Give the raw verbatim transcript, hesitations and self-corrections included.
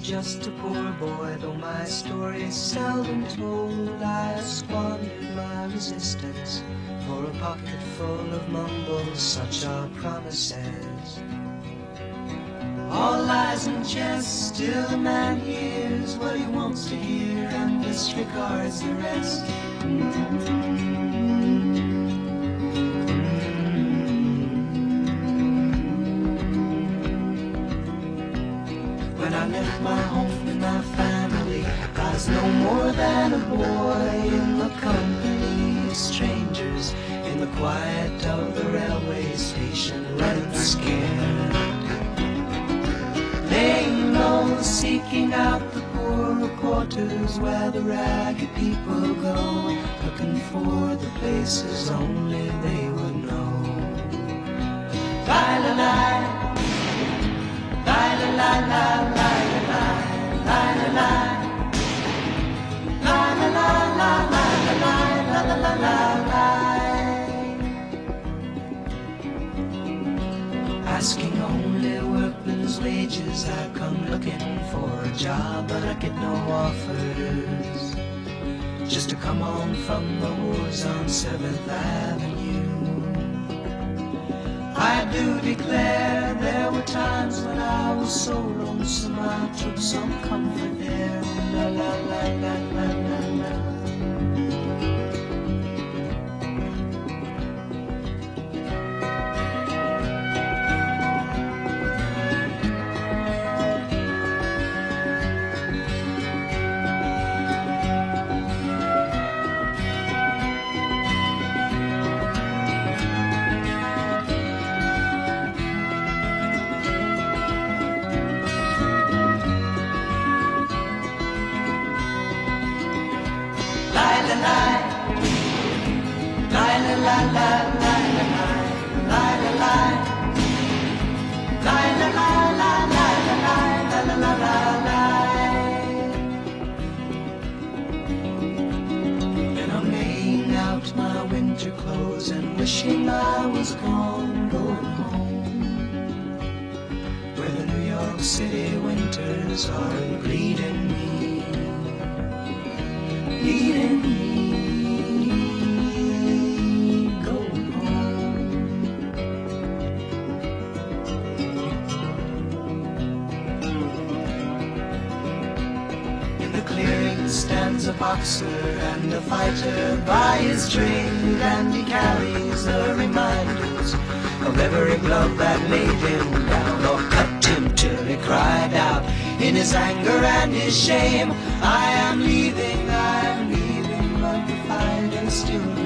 just a poor boy, though my story is seldom told. I squandered my resistance for a pocket full of mumbles, such are promises. All lies and jest, still a man hears what he wants to hear and disregards the rest. When I left my home and my family, I was no more than a boy in the company of strangers, in the quiet of the railway station, running scared, laying low, seeking out the poorer quarters where the ragged people go, looking for the places only they would know. La la la. La la la la la la la la la la la la la la la la la. Asking only workmen's wages, I come looking for a job, but I get no offers. Just to come on from the wars on Seventh Avenue. I do declare there were times when I was so lonesome I took some comfort there. La la la la la la la. Clothes and wishing I was gone, going home, where the New York City winters are bleeding me, bleeding me, going home. In the clearing stands a boxer and a fighter by his drink, and he carries the reminders of every glove that laid him down or cut him till he cried out in his anger and his shame, I am leaving, I am leaving, but the fighter still